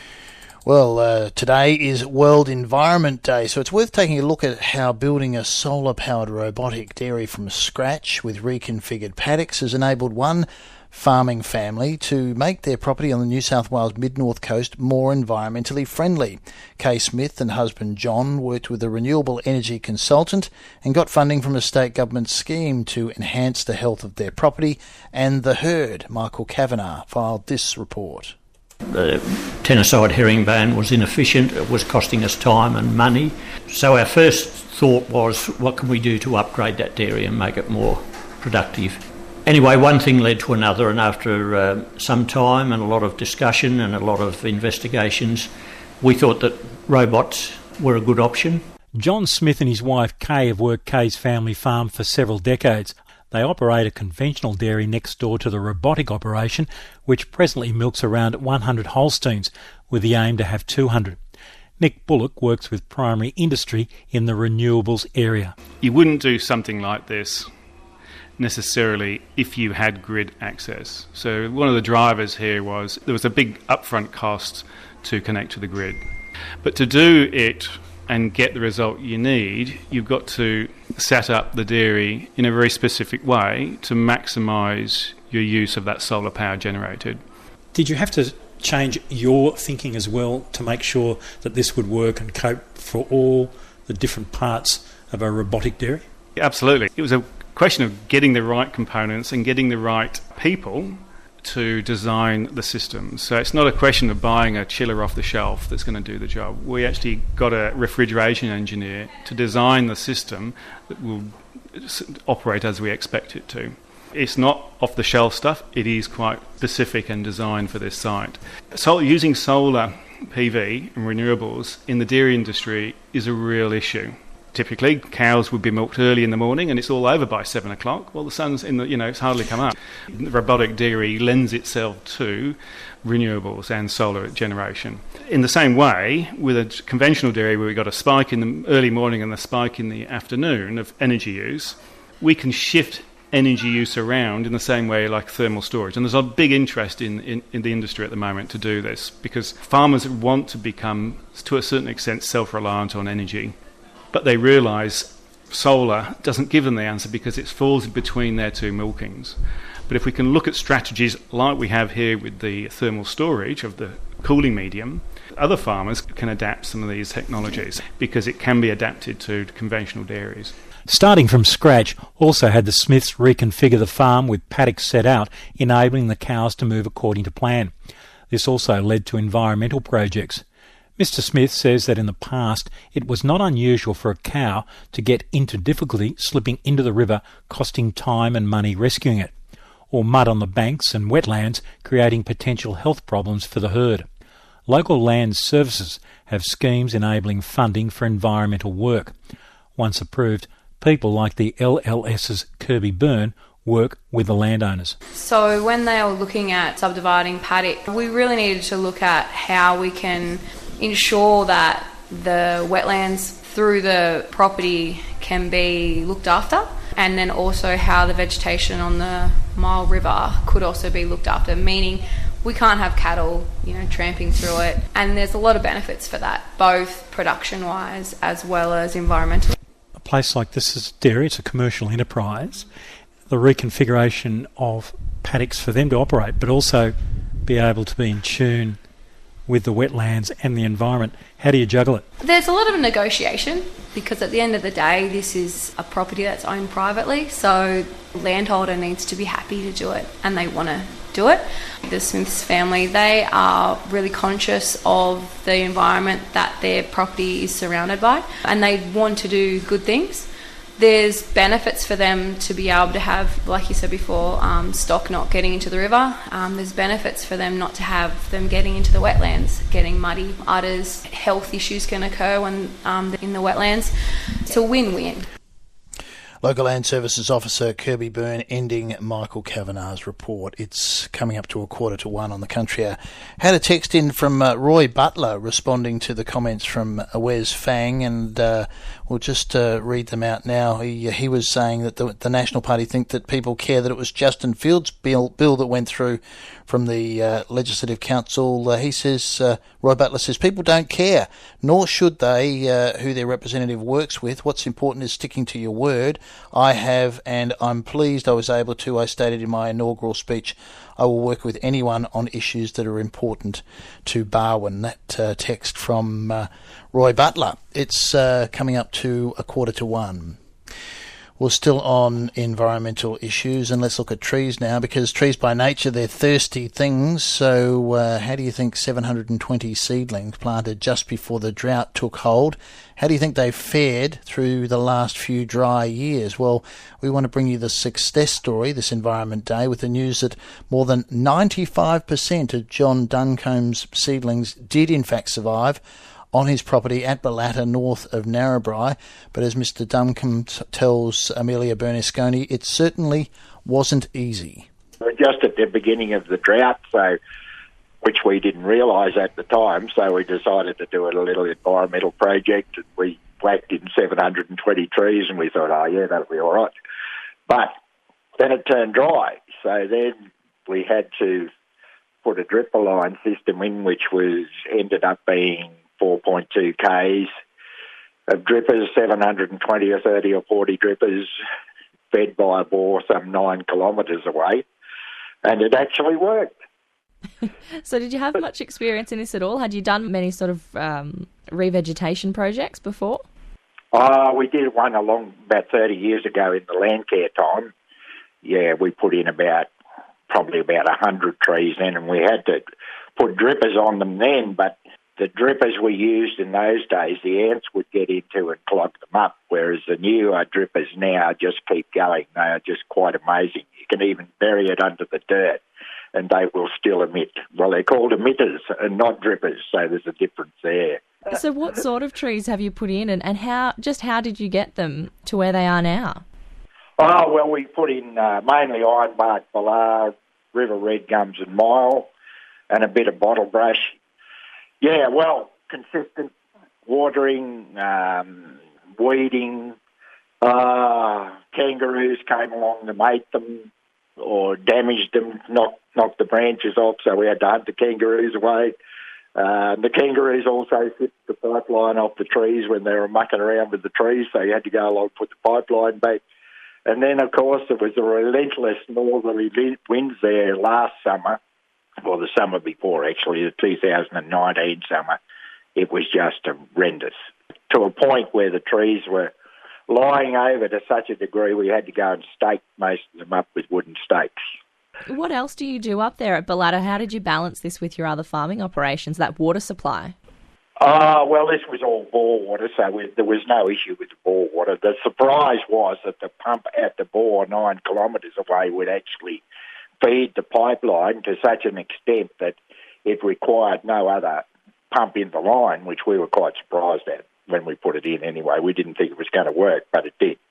Well, uh, today is World Environment Day, so it's worth taking a look at how building a solar-powered robotic dairy from scratch with reconfigured paddocks has enabled one farming family to make their property on the New South Wales mid-north coast more environmentally friendly. Kay Smith and husband John worked with a renewable energy consultant and got funding from a state government scheme to enhance the health of their property and the herd. Michael Kavanagh filed this report. The ten-a-side herringbone was inefficient, it was costing us time and money. So our first thought was, what can we do to upgrade that dairy and make it more productive? Anyway, one thing led to another, and after uh, some time and a lot of discussion and a lot of investigations, we thought that robots were a good option. John Smith and his wife Kay have worked Kay's family farm for several decades. They operate a conventional dairy next door to the robotic operation, which presently milks around one hundred Holsteins, with the aim to have two hundred. Nick Bullock works with primary industry in the renewables area. You wouldn't do something like this necessarily if you had grid access. So one of the drivers here was there was a big upfront cost to connect to the grid. But to do it and get the result you need, you've got to set up the dairy in a very specific way to maximise your use of that solar power generated. Did you have to change your thinking as well to make sure that this would work and cope for all the different parts of a robotic dairy? Absolutely. It was a question of getting the right components and getting the right people to design the system. So it's not a question of buying a chiller off the shelf that's going to do the job. We actually got a refrigeration engineer to design the system that will operate as we expect it to. It's not off-the-shelf stuff, it is quite specific and designed for this site. So using solar P V and renewables in the dairy industry is a real issue. Typically, cows would be milked early in the morning and it's all over by seven o'clock. Well, the sun's in the, you know, it's hardly come up. The robotic dairy lends itself to renewables and solar generation. In the same way, with a conventional dairy where we've got a spike in the early morning and a spike in the afternoon of energy use, we can shift energy use around in the same way like thermal storage. And there's a big interest in, in, in the industry at the moment to do this because farmers want to become, to a certain extent, self-reliant on energy. But they realise solar doesn't give them the answer because it falls between their two milkings. But if we can look at strategies like we have here with the thermal storage of the cooling medium, other farmers can adapt some of these technologies because it can be adapted to conventional dairies. Starting from scratch also had the Smiths reconfigure the farm with paddocks set out, enabling the cows to move according to plan. This also led to environmental projects. Mister Smith says that in the past it was not unusual for a cow to get into difficulty slipping into the river, costing time and money rescuing it, or mud on the banks and wetlands, creating potential health problems for the herd. Local land services have schemes enabling funding for environmental work. Once approved, people like the L L S's Kirby Byrne work with the landowners. So when they were looking at subdividing paddock, we really needed to look at how we can ensure that the wetlands through the property can be looked after, and then also how the vegetation on the Mile River could also be looked after, meaning we can't have cattle, you know, tramping through it. And there's a lot of benefits for that, both production-wise as well as environmentally. A place like this is dairy, it's a commercial enterprise. The reconfiguration of paddocks for them to operate, but also be able to be in tune with the wetlands and the environment. How do you juggle it? There's a lot of negotiation because at the end of the day this is a property that's owned privately, so the landholder needs to be happy to do it and they want to do it. The Smiths family, they are really conscious of the environment that their property is surrounded by and they want to do good things, there's benefits for them to be able to have, like you said before, um, stock not getting into the river. Um, there's benefits for them not to have them getting into the wetlands, getting muddy. Others, health issues can occur when um, in the wetlands. It's a win-win. Local Land Services Officer Kirby Byrne ending Michael Kavanagh's report. It's coming up to a quarter to one on the Country Hour. Had a text in from uh, Roy Butler responding to the comments from uh, Wes Fang, and uh, we'll just uh, read them out now. He he was saying that the, the National Party think that people care that it was Justin Fields' bill, bill that went through from the uh, Legislative Council. Uh, he says, uh, Roy Butler says, people don't care, nor should they, uh, who their representative works with. What's important is sticking to your word. I have, and I'm pleased I was able to. I stated in my inaugural speech, I will work with anyone on issues that are important to Barwon. That uh, text from uh, Roy Butler. It's uh, coming up to a quarter to one. We're still on environmental issues, and let's look at trees now, because trees by nature, they're thirsty things. So uh, how do you think seven hundred twenty seedlings planted just before the drought took hold, how do you think they've fared through the last few dry years? Well, we want to bring you the success story this Environment Day with the news that more than ninety-five percent of John Duncombe's seedlings did in fact survive on his property at Belata, north of Narrabri. But as Mister Duncombe t- tells Amelia Bernasconi, it certainly wasn't easy. We're just at the beginning of the drought, so which we didn't realise at the time, so we decided to do a little environmental project, and we whacked in seven hundred twenty trees, and we thought, oh yeah, that'll be all right. But then it turned dry, so then we had to put a dripper line system in, which was ended up being four point two kays of drippers, seven hundred twenty or thirty or forty drippers fed by a bore some nine kilometres away, and it actually worked. So did you have much experience in this at all? Had you done many sort of um, revegetation projects before? Uh, we did one along about thirty years ago in the land care time. Yeah, we put in about probably about one hundred trees then, and we had to put drippers on them then, but the drippers we used in those days, the ants would get into and clog them up, whereas the newer drippers now just keep going. They are just quite amazing. You can even bury it under the dirt and they will still emit. Well, they're called emitters and not drippers, so there's a difference there. So what sort of trees have you put in, and, and how just how did you get them to where they are now? Oh, well, we put in uh, mainly ironbark, balar, river red gums and mile, and a bit of bottle brush. Yeah, well, consistent watering, um, weeding. Uh, kangaroos came along to mate them or damaged them, knocked, knocked the branches off, so we had to hunt the kangaroos away. Uh, the kangaroos also sipped the pipeline off the trees when they were mucking around with the trees, so you had to go along and put the pipeline back. And then, of course, there was the relentless northerly winds there last summer, or the summer before, actually, the two thousand nineteen summer. It was just horrendous, to a point where the trees were lying over to such a degree we had to go and stake most of them up with wooden stakes. What else do you do up there at Belata? How did you balance this with your other farming operations, that water supply? Uh, well, this was all bore water, so we, there was no issue with the bore water. The surprise was that the pump at the bore nine kilometres away would actually feed the pipeline to such an extent that it required no other pump in the line, which we were quite surprised at when we put it in anyway. We didn't think it was going to work, but it did.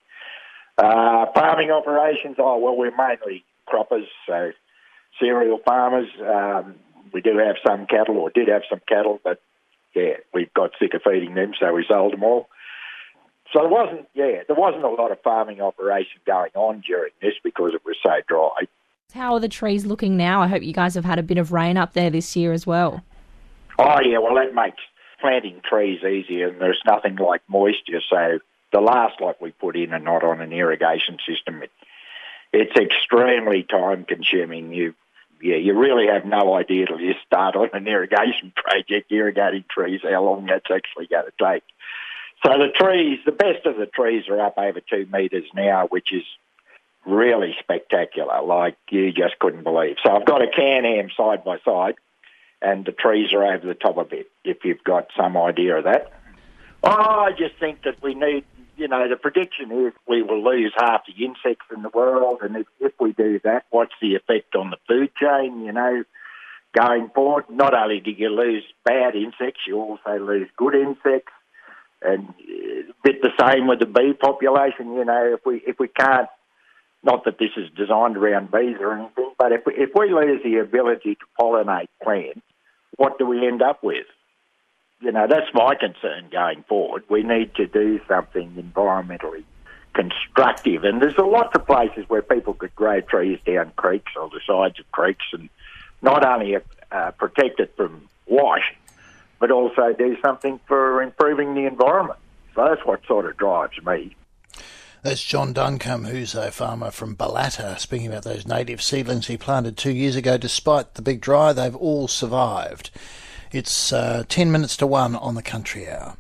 Uh, farming operations, oh, well, we're mainly croppers, so cereal farmers. Um, we do have some cattle, or did have some cattle, but yeah, we got sick of feeding them, so we sold them all. So there wasn't, yeah, there wasn't a lot of farming operation going on during this because it was so dry. How are the trees looking now? I hope you guys have had a bit of rain up there this year as well. Oh, yeah, well, that makes planting trees easier, and there's nothing like moisture, so the last lot we put in are not on an irrigation system. It, it's extremely time-consuming. You, yeah, you really have no idea till you start on an irrigation project, irrigating trees, how long that's actually going to take. So the trees, the best of the trees are up over two metres now, which is really spectacular, like you just couldn't believe. So I've got a Can-Am side by side, and the trees are over the top of it, if you've got some idea of that. Oh, I just think that we need, you know, the prediction is we will lose half the insects in the world, and if, if we do that, what's the effect on the food chain, you know, going forward? Not only do you lose bad insects, you also lose good insects, and a bit the same with the bee population, you know, if we if we can't, not that this is designed around bees or anything, but if we, if we lose the ability to pollinate plants, what do we end up with? You know, that's my concern going forward. We need to do something environmentally constructive. And there's a lot of places where people could grow trees down creeks or the sides of creeks and not only uh, protect it from wash, but also do something for improving the environment. So that's what sort of drives me. That's John Duncombe, who's a farmer from Balata, speaking about those native seedlings he planted two years ago. Despite the big dry, they've all survived. It's uh, ten minutes to one on the Country Hour.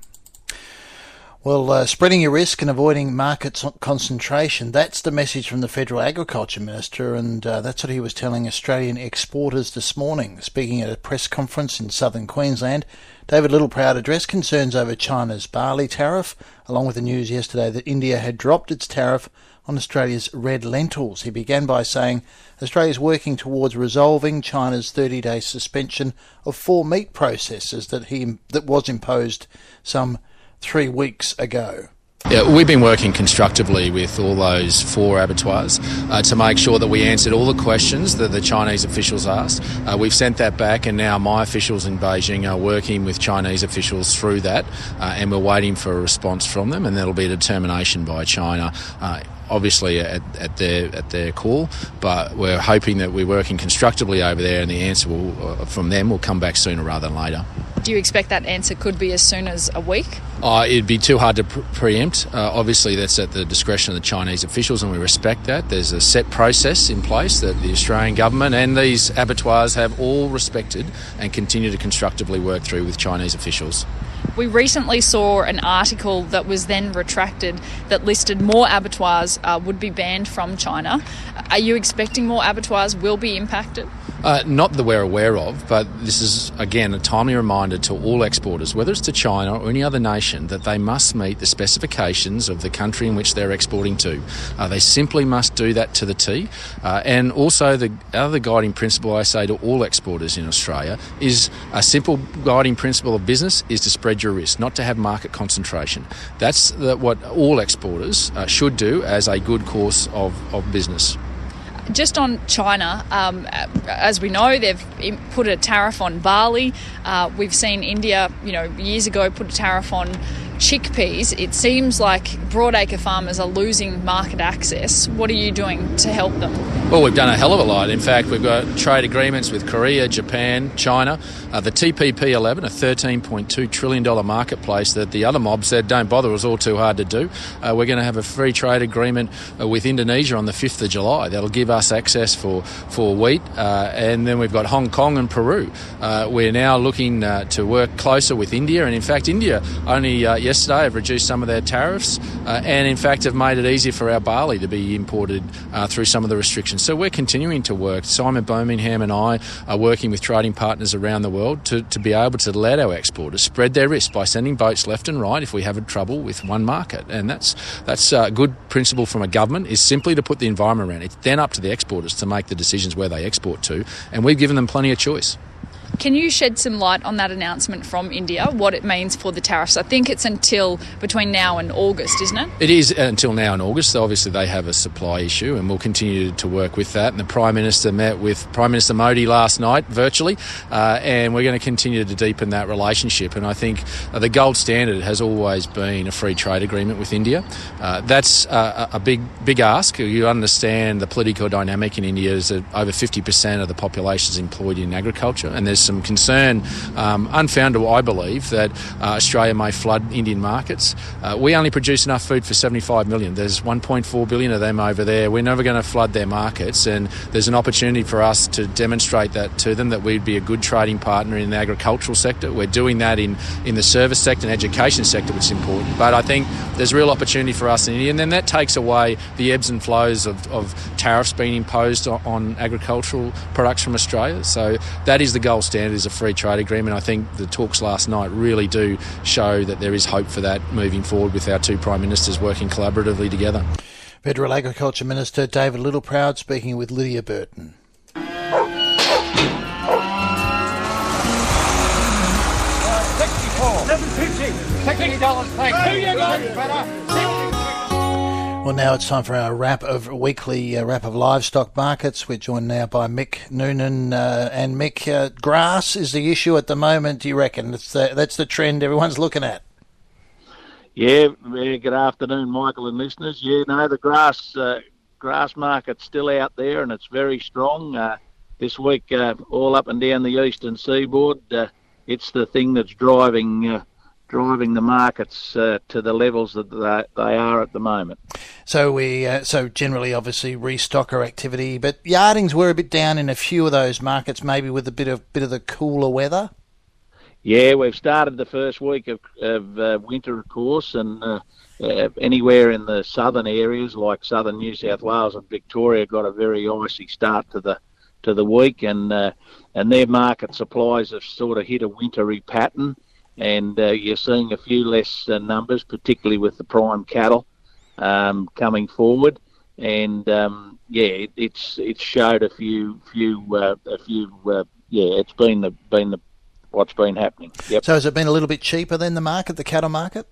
Well, uh, spreading your risk and avoiding market concentration, that's the message from the Federal Agriculture Minister, and uh, that's what he was telling Australian exporters this morning. Speaking at a press conference in southern Queensland, David Littleproud addressed concerns over China's barley tariff, along with the news yesterday that India had dropped its tariff on Australia's red lentils. He began by saying Australia is working towards resolving China's thirty-day suspension of four meat processors that he that was imposed some three weeks ago. Yeah, we've been working constructively with all those four abattoirs uh, to make sure that we answered all the questions that the Chinese officials asked. Uh, we've sent that back, and now my officials in Beijing are working with Chinese officials through that, uh, and we're waiting for a response from them, and that'll be a determination by China. Uh, Obviously at, at their at their call, but we're hoping that we're working constructively over there, and the answer will, uh, from them will come back sooner rather than later. Do you expect that answer could be as soon as a week? Uh, it'd be too hard to pre- preempt. Uh, obviously, that's at the discretion of the Chinese officials, and we respect that. There's a set process in place that the Australian government and these abattoirs have all respected and continue to constructively work through with Chinese officials. We recently saw an article that was then retracted that listed more abattoirs uh, would be banned from China. Are you expecting more abattoirs will be impacted? Uh, not that we're aware of, but this is, again, a timely reminder to all exporters, whether it's to China or any other nation, that they must meet the specifications of the country in which they're exporting to. Uh, they simply must do that to the T. Uh, and also the other guiding principle I say to all exporters in Australia is a simple guiding principle of business is to spread your risk, not to have market concentration. That's the, what all exporters uh, should do as a good course of, of business. Just on China, um, as we know, they've put a tariff on barley. Uh, we've seen India, you know, years ago put a tariff on chickpeas. It seems like broadacre farmers are losing market access. What are you doing to help them? Well, we've done a hell of a lot. In fact, we've got trade agreements with Korea, Japan, China. Uh, the T P P eleven, a thirteen point two trillion dollars marketplace that the other mob said, don't bother, it was all too hard to do. Uh, we're going to have a free trade agreement uh, with Indonesia on the fifth of July. That'll give us access for, for wheat. Uh, and then we've got Hong Kong and Peru. Uh, we're now looking uh, to work closer with India. And in fact, India only uh, yesterday have reduced some of their tariffs uh, and in fact have made it easier for our barley to be imported uh, through some of the restrictions. So we're continuing to work. Simon Birmingham and I are working with trading partners around the world to, to be able to let our exporters spread their risk by sending boats left and right if we have a trouble with one market. And that's that's a good principle from a government, is simply to put the environment around. It's then up to the exporters to make the decisions where they export to, and we've given them plenty of choice. Can you shed some light on that announcement from India, what it means for the tariffs? I think it's until between now and August, isn't it? It is until now and August. So obviously they have a supply issue, and we'll continue to work with that. And the Prime Minister met with Prime Minister Modi last night virtually, uh, and we're going to continue to deepen that relationship. And I think uh, the gold standard has always been a free trade agreement with India. Uh, that's uh, a big, big ask. You understand the political dynamic in India is that over fifty percent of the population is employed in agriculture, and there's some concern, um, unfounded, I believe, that uh, Australia may flood Indian markets. Uh, we only produce enough food for seventy-five million. There's one point four billion of them over there. We're never going to flood their markets, and there's an opportunity for us to demonstrate that to them, that we'd be a good trading partner in the agricultural sector. We're doing that in, in the service sector and education sector, which is important. But I think there's real opportunity for us in India, and then that takes away the ebbs and flows of, of tariffs being imposed on, on agricultural products from Australia. So that is the goal standard. understand it is a free trade agreement. I think the talks last night really do show that there is hope for that moving forward with our two Prime Ministers working collaboratively together. Federal Agriculture Minister David Littleproud speaking with Lydia Burton. Well, now it's time for our wrap of weekly uh, wrap of livestock markets. We're joined now by Mick Noonan. Uh, and Mick, uh, grass is the issue at the moment, do you reckon? It's the, that's the trend everyone's looking at. Yeah, yeah, good afternoon, Michael and listeners. Yeah, no, the grass uh, grass market's still out there and it's very strong. Uh, this week, uh, all up and down the eastern seaboard, uh, it's the thing that's driving uh, driving the markets uh, to the levels that they, they are at the moment. So we, uh, so generally, obviously, restocker activity, but yardings were a bit down in a few of those markets, maybe with a bit of bit of the cooler weather. Yeah, we've started the first week of, of uh, winter, of course, and uh, uh, anywhere in the southern areas like southern New South Wales and Victoria got a very icy start to the to the week, and uh, and their market supplies have sort of hit a wintry pattern, and uh, you're seeing a few less uh, numbers, particularly with the prime cattle um, coming forward, and um, yeah, it, it's it's showed a few few uh, a few uh, yeah, it's been the been the what's been happening. Yep. So has it been a little bit cheaper than the market, the cattle market?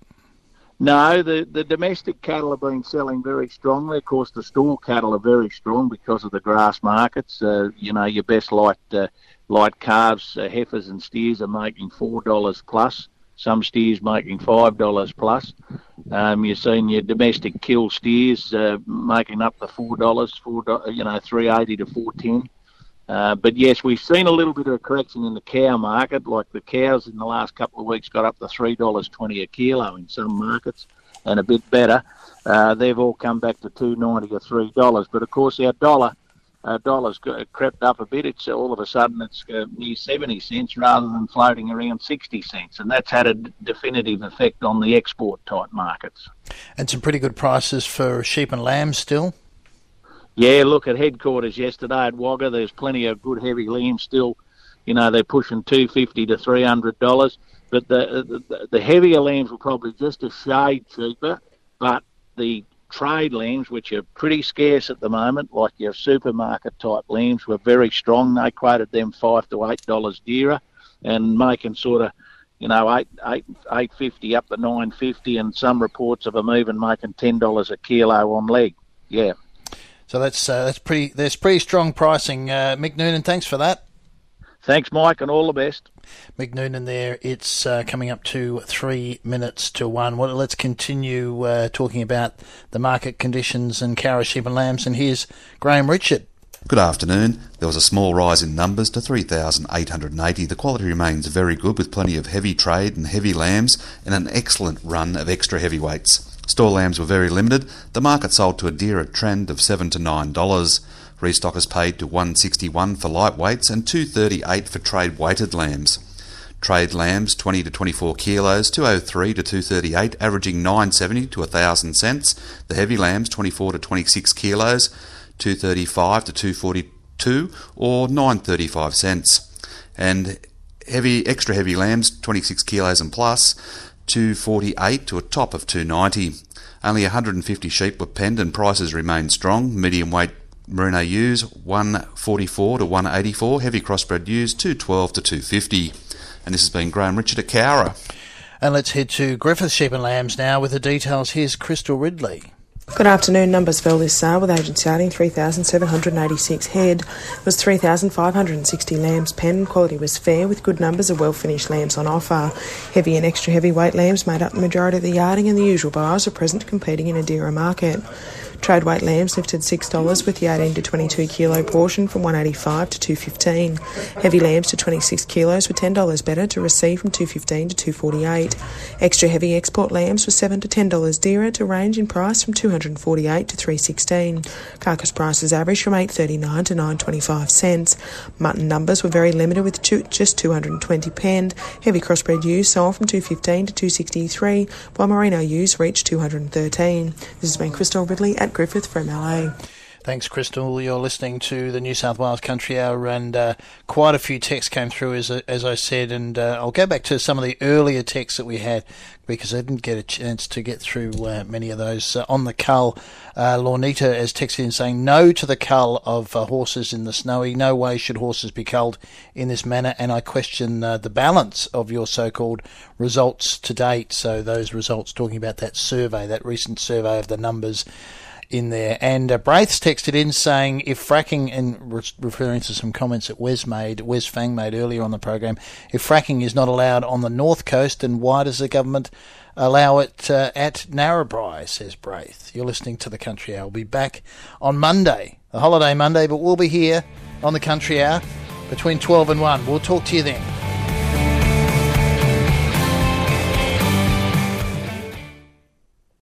No, the, the domestic cattle have been selling very strongly. Of course, the store cattle are very strong because of the grass markets. Uh, you know, your best light uh, light calves, uh, heifers and steers are making four dollars plus. Some steers making five dollars plus. Um, you're seeing your domestic kill steers uh, making up the four dollars, four you know, three eighty to four ten. Uh, but yes, we've seen a little bit of a correction in the cow market. Like the cows in the last couple of weeks got up to three dollars twenty a kilo in some markets, and a bit better. Uh, they've all come back to two ninety or three dollars. But of course, our dollar, our dollar's crept up a bit. It's all of a sudden it's uh, near seventy cents rather than floating around sixty cents, and that's had a d- definitive effect on the export type markets. And some pretty good prices for sheep and lambs still. Yeah, look, at headquarters yesterday at Wagga, there's plenty of good heavy lambs still. You know, they're pushing two fifty to three hundred dollars. But the, the the heavier lambs were probably just a shade cheaper. But the trade lambs, which are pretty scarce at the moment, like your supermarket type lambs, were very strong. They quoted them five to eight dollars dearer, and making sort of, you know, eight eight eight fifty up to nine fifty, and some reports of them even making ten dollars a kilo on leg. Yeah. So that's uh, that's pretty. There's pretty strong pricing. Uh, Mick Noonan, thanks for that. Thanks, Mike, and all the best. Mick Noonan there. It's uh, coming up to three minutes to one. Well, let's continue uh, talking about the market conditions and Cowra sheep and lambs. And here's Graham Richard. Good afternoon. There was a small rise in numbers to three thousand eight hundred eighty. The quality remains very good with plenty of heavy trade and heavy lambs and an excellent run of extra heavyweights. Store lambs were very limited. The market sold to a dearer trend of seven to nine dollars. Restockers paid to one sixty-one for lightweights and two thirty-eight for trade weighted lambs. Trade lambs twenty to twenty-four kilos, two oh three to two thirty-eight, averaging nine seventy to one thousand cents. The heavy lambs twenty-four to twenty-six kilos, two thirty-five to two forty-two or nine thirty-five cents. And heavy extra heavy lambs twenty-six kilos and plus, two forty-eight to a top of two ninety. Only one hundred fifty sheep were penned and prices remained strong. Medium weight merino ewes one forty-four to one eighty-four, heavy crossbred ewes two twelve to two fifty. And this has been Graham Richard at Cowra. And let's head to Griffith Sheep and Lambs now with the details. Here's Crystal Ridley. Good afternoon. Numbers fell this sale with agents starting three thousand seven hundred eighty-six head. It was three thousand five hundred sixty lambs penned. Quality was fair with good numbers of well-finished lambs on offer. Heavy and extra heavyweight lambs made up the majority of the yarding, and the usual buyers are present competing in a dearer market. Trade weight lambs lifted six dollars with the eighteen to twenty-two kilo portion from one eighty-five to two fifteen. Heavy lambs to twenty-six kilos were ten dollars better to receive from two fifteen to two forty-eight. Extra heavy export lambs were seven to ten dollars dearer to range in price from two forty-eight to three sixteen. Carcass prices averaged from eight thirty-nine to nine twenty-five cents. Mutton numbers were very limited with two, just two hundred twenty penned. Heavy crossbred ewes sold from two fifteen to two sixty-three, while merino ewes reached two hundred thirteen. This has been Crystal Ridley at Griffith for M L A. Thanks, Crystal. You're listening to the New South Wales Country Hour, and uh, quite a few texts came through, as as I said, and uh, I'll go back to some of the earlier texts that we had because I didn't get a chance to get through uh, many of those. Uh, on the cull, uh, Lornita has texted in saying, no to the cull of uh, horses in the Snowy. No way should horses be culled in this manner, and I question uh, the balance of your so-called results to date. So those results talking about that survey, that recent survey of the numbers in there. And uh, Braith's texted in saying, if fracking, and re- referring to some comments that Wes made, Wes Fang made earlier on the program, if fracking is not allowed on the north coast, then why does the government allow it uh, at Narrabri, says Braith. You're listening to the Country Hour. We'll be back on Monday, a holiday Monday, but we'll be here on the Country Hour between twelve and one. We'll talk to you then.